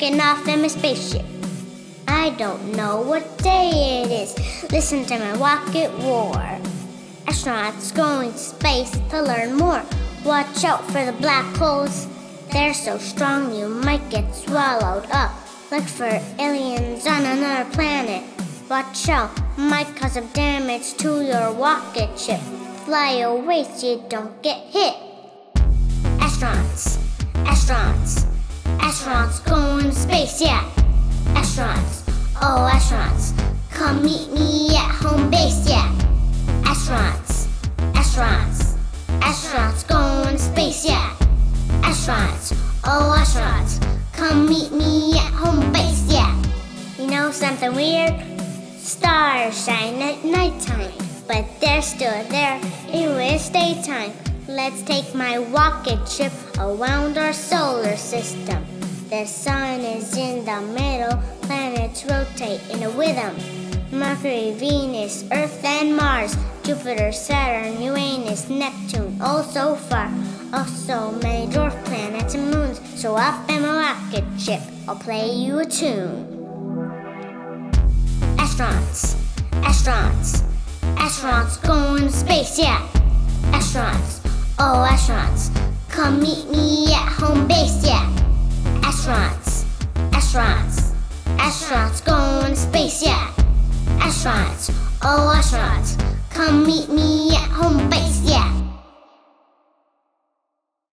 taking off in my spaceship. I don't know what day it is. Listen to my rocket roar. Astronauts going to space to learn more. Watch out for the black holes. They're so strong you might get swallowed up. Look for aliens on another planet. Watch out, might cause some damage to your rocket ship. Fly away so you don't get hit. Astronauts, astronauts, astronauts going to space, yeah. Astronauts, oh astronauts, come meet me at home base, yeah. Astronauts, astronauts, astronauts going to space, yeah. Astronauts, oh astronauts, come meet me at home base, yeah. You know something weird? Stars shine at nighttime, but they're still there even when it's daytime. Let's take my rocket ship around our solar system. The sun is in the middle, planets rotate in a rhythm. Mercury, Venus, Earth and Mars, Jupiter, Saturn, Uranus, Neptune, all so far. Also many dwarf planets and moons. So up in my rocket ship, I'll play you a tune. Astronauts, astronauts, astronauts going to space, yeah. Astronauts, oh astronauts, come meet me at home base, yeah. Astronauts, astronauts, astronauts going to space, yeah. Astronauts, oh astronauts, come meet me